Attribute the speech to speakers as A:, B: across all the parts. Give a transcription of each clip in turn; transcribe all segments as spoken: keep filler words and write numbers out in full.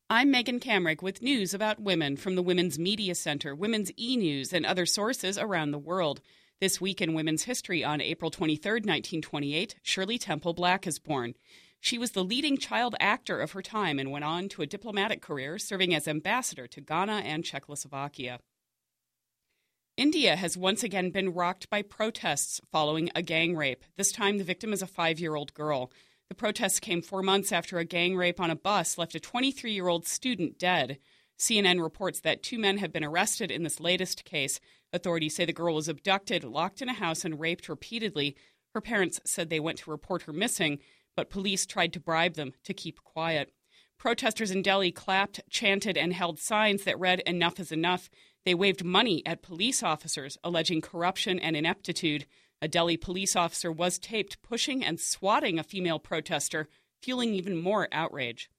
A: I'm Megan Kamrick with news about women from the Women's Media Center, Women's e-News, and other sources around the world. This week in women's history, on April twenty-third, nineteen twenty-eight, Shirley Temple Black is born. She was the leading child actor of her time and went on to a diplomatic career, serving as ambassador to Ghana and Czechoslovakia. India has once again been rocked by protests following a gang rape. This time the victim is a five-year-old girl. The protests came four months after a gang rape on a bus left a twenty-three-year-old student dead. C N N reports that two men have been arrested in this latest case. Authorities say the girl was abducted, locked in a house, and raped repeatedly. Her parents said they went to report her missing, but police tried to bribe them to keep quiet. Protesters in Delhi clapped, chanted, and held signs that read, "Enough is enough." They waved money at police officers, alleging corruption and ineptitude. A Delhi police officer was taped pushing and swatting a female protester, fueling even more outrage.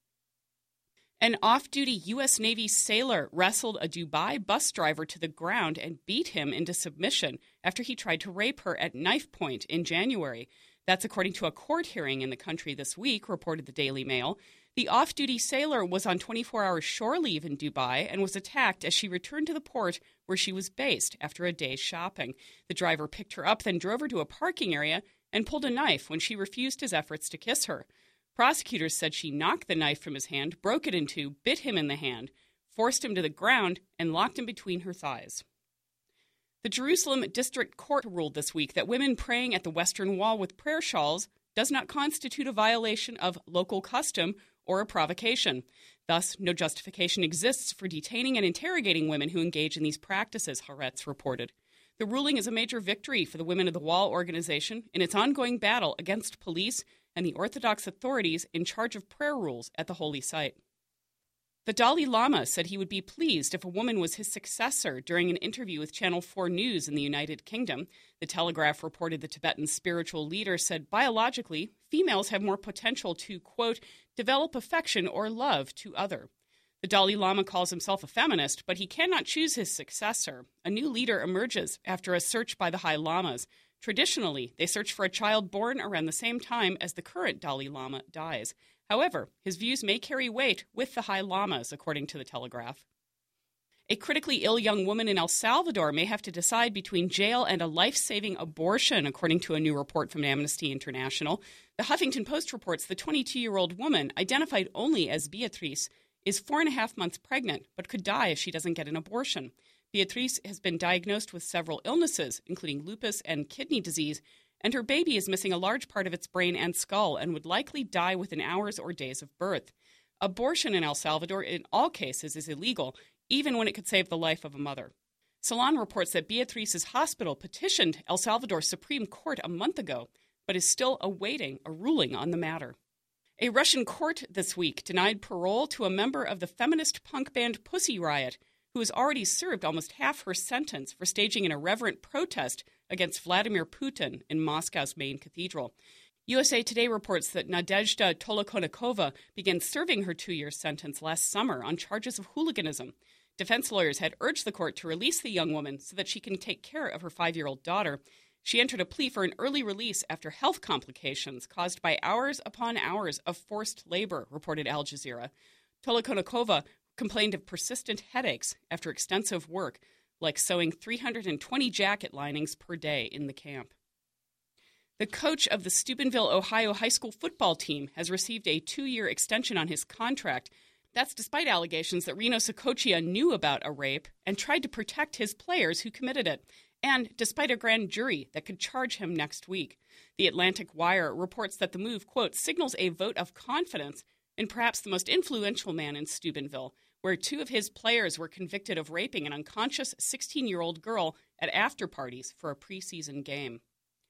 A: An off-duty U S Navy sailor wrestled a Dubai bus driver to the ground and beat him into submission after he tried to rape her at knife point in January. That's according to a court hearing in the country this week, reported the Daily Mail. The off-duty sailor was on twenty-four hour shore leave in Dubai and was attacked as she returned to the port where she was based after a day's shopping. The driver picked her up, then drove her to a parking area and pulled a knife when she refused his efforts to kiss her. Prosecutors said she knocked the knife from his hand, broke it in two, bit him in the hand, forced him to the ground, and locked him between her thighs. The Jerusalem District Court ruled this week that women praying at the Western Wall with prayer shawls does not constitute a violation of local custom or a provocation. Thus, no justification exists for detaining and interrogating women who engage in these practices, Haaretz reported. The ruling is a major victory for the Women of the Wall organization in its ongoing battle against police and the Orthodox authorities in charge of prayer rules at the holy site. The Dalai Lama said he would be pleased if a woman was his successor during an interview with Channel four News in the United Kingdom. The Telegraph reported the Tibetan spiritual leader said biologically, females have more potential to, quote, develop affection or love to other. The Dalai Lama calls himself a feminist, but he cannot choose his successor. A new leader emerges after a search by the High Lamas. Traditionally, they search for a child born around the same time as the current Dalai Lama dies. However, his views may carry weight with the High Lamas, according to the Telegraph. A critically ill young woman in El Salvador may have to decide between jail and a life-saving abortion, according to a new report from Amnesty International. The Huffington Post reports the twenty-two-year-old woman, identified only as Beatriz, is four and a half months pregnant, but could die if she doesn't get an abortion. Beatriz has been diagnosed with several illnesses, including lupus and kidney disease, and her baby is missing a large part of its brain and skull and would likely die within hours or days of birth. Abortion in El Salvador, in all cases, is illegal, even when it could save the life of a mother. Salon reports that Beatriz's hospital petitioned El Salvador Supreme Court a month ago, but is still awaiting a ruling on the matter. A Russian court this week denied parole to a member of the feminist punk band Pussy Riot, who has already served almost half her sentence for staging an irreverent protest against Vladimir Putin in Moscow's main cathedral. U S A Today reports that Nadezhda Tolokonnikova began serving her two-year sentence last summer on charges of hooliganism. Defense lawyers had urged the court to release the young woman so that she can take care of her five-year-old daughter. She entered a plea for an early release after health complications caused by hours upon hours of forced labor, reported Al Jazeera. Tolokonnikova complained of persistent headaches after extensive work, like sewing three hundred twenty jacket linings per day in the camp. The coach of the Steubenville, Ohio high school football team has received a two-year extension on his contract. That's despite allegations that Reno Socochia knew about a rape and tried to protect his players who committed it, and despite a grand jury that could charge him next week. The Atlantic Wire reports that the move, quote, signals a vote of confidence in perhaps the most influential man in Steubenville, where two of his players were convicted of raping an unconscious sixteen-year-old girl at after-parties for a preseason game.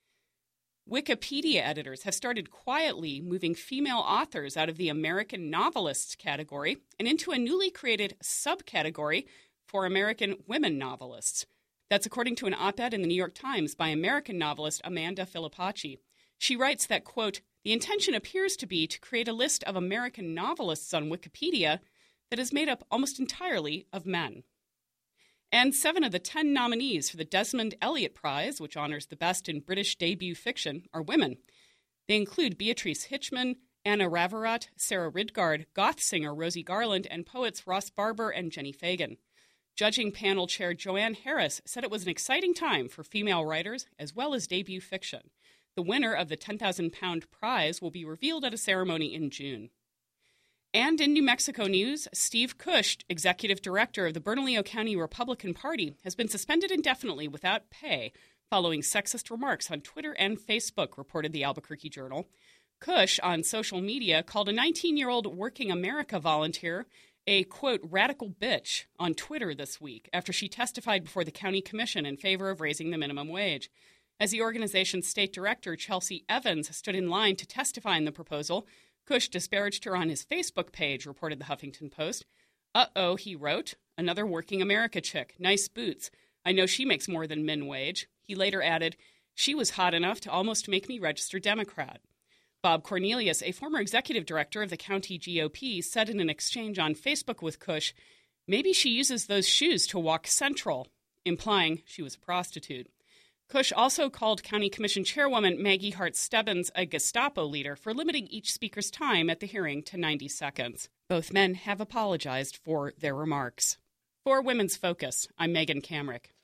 A: Wikipedia editors have started quietly moving female authors out of the American novelists category and into a newly created subcategory for American women novelists. That's according to an op-ed in the New York Times by American novelist Amanda Filipacci. She writes that, quote, the intention appears to be to create a list of American novelists on Wikipedia that is made up almost entirely of men. And seven of the ten nominees for the Desmond Elliott Prize, which honors the best in British debut fiction, are women. They include Beatrice Hitchman, Anna Ravarot, Sarah Ridgard, goth singer Rosie Garland, and poets Ross Barber and Jenny Fagan. Judging panel chair Joanne Harris said it was an exciting time for female writers as well as debut fiction. The winner of the ten thousand pound prize will be revealed at a ceremony in June. And in New Mexico news, Steve Cush, executive director of the Bernalillo County Republican Party, has been suspended indefinitely without pay following sexist remarks on Twitter and Facebook, reported the Albuquerque Journal. Cush, on social media, called a nineteen-year-old Working America volunteer a, quote, radical bitch on Twitter this week after she testified before the county commission in favor of raising the minimum wage. As the organization's state director, Chelsea Evans, stood in line to testify in the proposal, Cush disparaged her on his Facebook page, reported the Huffington Post. Uh-oh, he wrote, another Working America chick, nice boots. I know she makes more than min wage. He later added, she was hot enough to almost make me register Democrat. Bob Cornelius, a former executive director of the county G O P, said in an exchange on Facebook with Cush, maybe she uses those shoes to walk Central, implying she was a prostitute. Cush also called County Commission Chairwoman Maggie Hart Stebbins a Gestapo leader for limiting each speaker's time at the hearing to ninety seconds. Both men have apologized for their remarks. For Women's Focus, I'm Megan Kamrick.